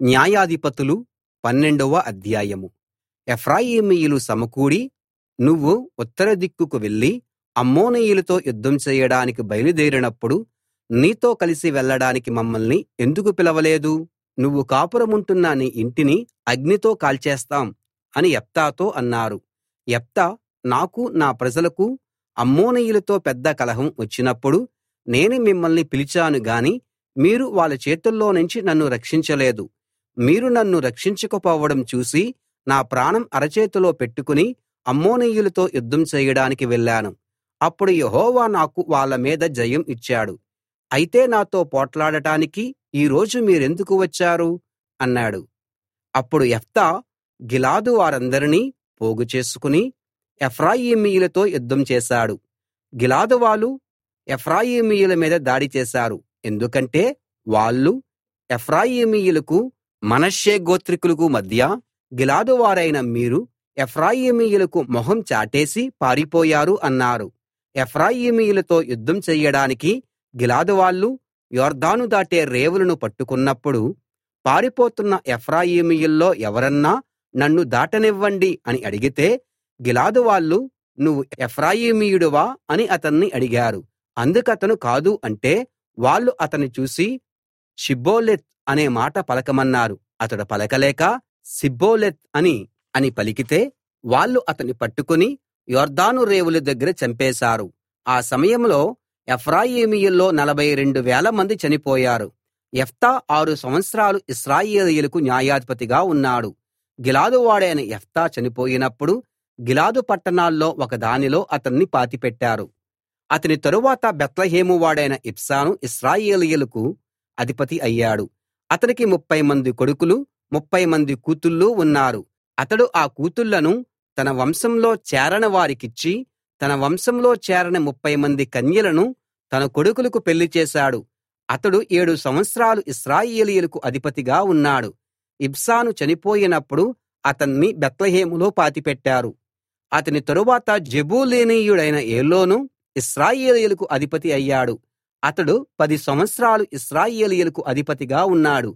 న్యాయాధిపతులు 12వ అధ్యాయం. ఎఫ్రాయిమీయులు సమకూడి, నువ్వు ఉత్తర దిక్కుకు వెళ్లి అమ్మోనీయులతో యుద్ధం చేయడానికి బయలుదేరినప్పుడు నీతో కలిసి వెళ్ళడానికి మమ్మల్ని ఎందుకు పిలవలేదు? నువ్వు కాపురముంటున్న నీ ఇంటిని అగ్నితో కాల్చేస్తాం అని యెఫ్తాతో అన్నారు. యెఫ్తా, నాకూ నా ప్రజలకూ అమ్మోనీయులతో పెద్ద కలహం వచ్చినప్పుడు నేను మిమ్మల్ని పిలిచాను గాని మీరు వాళ్ళ చేతుల్లోనుంచి నన్ను రక్షించలేదు. మీరు నన్ను రక్షించకపోవడం చూసి నా ప్రాణం అరచేతిలో పెట్టుకుని అమ్మోనీయులతో యుద్ధం చేయడానికి వెళ్ళాను. అప్పుడు యెహోవా నాకు వాళ్ళ మీద జయం ఇచ్చాడు. అయితే నాతో పోట్లాడటానికి ఈ రోజు మీరెందుకు వచ్చారు? అన్నాడు. అప్పుడు యెఫ్తా గిలాదు వారందరినీ పోగు చేసుకుని ఎఫ్రాయిమీయులతో యుద్ధం చేశాడు. గిలాదు వాళ్ళు ఎఫ్రాయిమీయుల మీద దాడి చేశారు. ఎందుకంటే వాళ్ళు ఎఫ్రాయిమీయులకు మనష్షే గోత్రికులకు మధ్య గిలాదు వారైన మీరు ఎఫ్రాయిమీయులకు మొహం చాటేసి పారిపోయారు అన్నారు. ఎఫ్రాయిమీయులతో యుద్ధం చెయ్యడానికి గిలాదు వాళ్ళు యొర్దాను దాటే రేవులను పట్టుకున్నప్పుడు పారిపోతున్న ఎఫ్రాయిమీయుల్లో ఎవరన్నా నన్ను దాటనివ్వండి అని అడిగితే గిలాదు వాళ్ళు నువ్వు ఎఫ్రాయిమీయుడివా అని అతన్ని అడిగారు. అందుకతను కాదు అంటే వాళ్ళు అతన్ని చూసి షిబ్బోలెత్ అనే మాట పలకమన్నారు. అతడు పలకలేక సిబ్బోలెత్ అని పలికితే వాళ్ళు అతన్ని పట్టుకుని యొర్దాను రేవుల దగ్గర చంపేశారు. ఆ సమయంలో ఎఫ్రాయిమీయుల్లో 42,000 మంది చనిపోయారు. యెఫ్తా 6 సంవత్సరాలు ఇశ్రాయేలీయులకు న్యాయాధిపతిగా ఉన్నాడు. గిలాదు వాడైన యెఫ్తా చనిపోయినప్పుడు గిలాదు పట్టణాల్లో ఒకదానిలో అతన్ని పాతిపెట్టారు. అతని తరువాత బేత్లెహేము వాడైన ఇబ్సాను ఇశ్రాయేలీయులకు అధిపతి అయ్యాడు. అతనికి 30 మంది కొడుకులు 30 మంది కూతుళ్ళు ఉన్నారు. అతడు ఆ కూతుళ్ళను తన వంశంలో చేరని వారికిచ్చి తన వంశంలో చేరని 30 మంది కన్యలను తన కొడుకులకు పెళ్లి చేశాడు. అతడు 7 సంవత్సరాలు ఇశ్రాయేలీయులకు అధిపతిగా ఉన్నాడు. ఇబ్సాను చనిపోయినప్పుడు అతన్ని బేత్లెహేములో పాతిపెట్టారు. అతని తరువాత జెబూలూనీయుడైన ఏలోను ఇశ్రాయేలీయులకు అధిపతి అయ్యాడు. అతడు 10 సంవత్సరాలు ఇశ్రాయేలీయులకు అధిపతిగా ఉన్నాడు.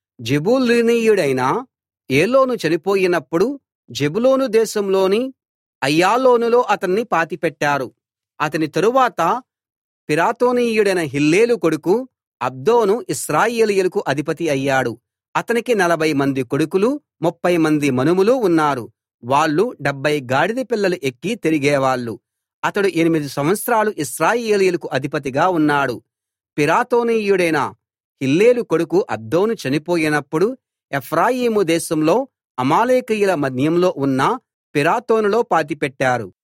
జెబూలూనీయుడైన ఏలోను చనిపోయినప్పుడు జెబూలూను దేశంలోని అయ్యాలోనులో అతన్ని పాతిపెట్టారు. అతని తరువాత పిరాతోనీయుడైన హిల్లేలు కొడుకు అబ్దోను ఇశ్రాయేలీయులకు అధిపతి అయ్యాడు. అతనికి 40 మంది కొడుకులు 30 మంది మనుమలు ఉన్నారు. వాళ్ళు 70 గాడిద పిల్లలు ఎక్కి తిరిగేవాళ్ళు. అతడు 8 సంవత్సరాలు ఇశ్రాయేలీయులకు అధిపతిగా ఉన్నాడు. పిరాతోనీయుడైన హిల్లేలు కొడుకు అబ్దోను చనిపోయినప్పుడు ఎఫ్రాయిము దేశంలో అమాలేకీయుల మన్యంలో ఉన్న పిరాతోనులో పాతిపెట్టారు.